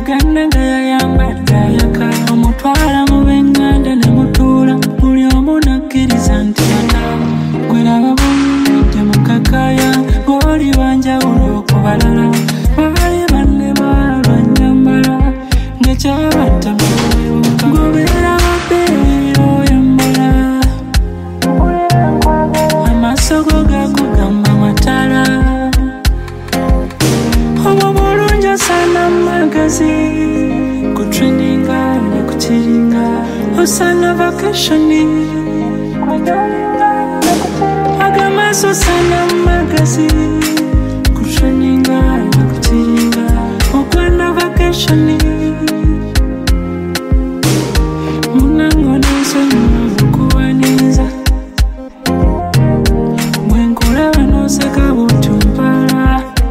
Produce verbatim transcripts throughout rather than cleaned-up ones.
omuganda nga yayambadde ayaka omutwala mu b'eŋŋanda ne mutuula buli omu nakkiriza nti yata gwe laba bumudde mu kakaya ng'oli wanjawulo okubalala baali banne baalwa nnyambala ng'ekyabatta mu kuwebuka ng'obeera wabbeeyi oyambala amaaso go gakugamba matala obwo bulungi osana magazi ku trendinga ne ku kiringa osana vakationi agamaaso osana magazi ku trendinga ne ku kiringa okwana vakationi munango n'ensonyiwa okuwaniza bwenkulaba n'oseka butumpala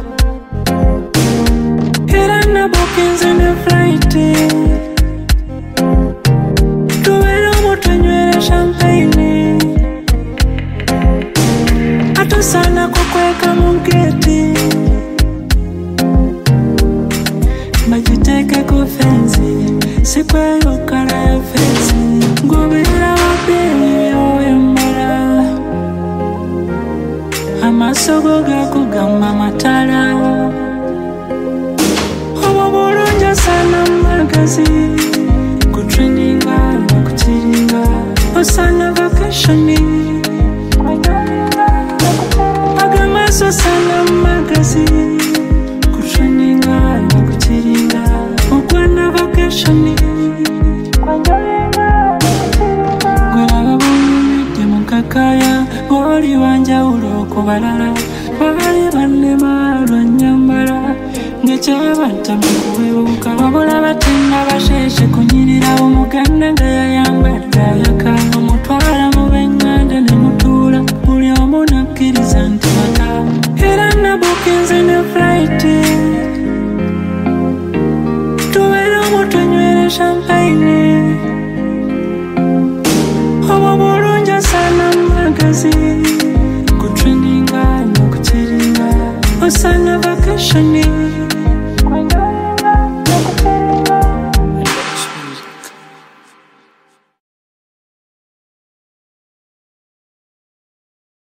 era nabukinze ne flighti tubeera omu tunywera champagne atosaana kukweka mu geti bagiteeke ku fensi sikweyokala ya fensi ng'obeera wabbeeyi oyambala amaaso go gakugamba matala obwo bulungi osana magazi ku trendinga ne ku kiringa osana vakationi agamaaso osana magazi ku trendinga ne ku kiringa okwana vakationi gwe laba bumudde mu kakaya ng'oli wanjawulo okubalala baali banne baalwa nnyambala ng'ekyabatta mu kuwebuka wabula batenga basheshe kunyirira omuganda nga yayambadde ayaka omutwala mu b'eŋŋanda ne mutuula buli omu nakkiriza nti mata era nabukinze ne flighti tubeera omu tunywera champagne obwo bulungi osana magazi ku trendinga ne ku kiringa osana vakationi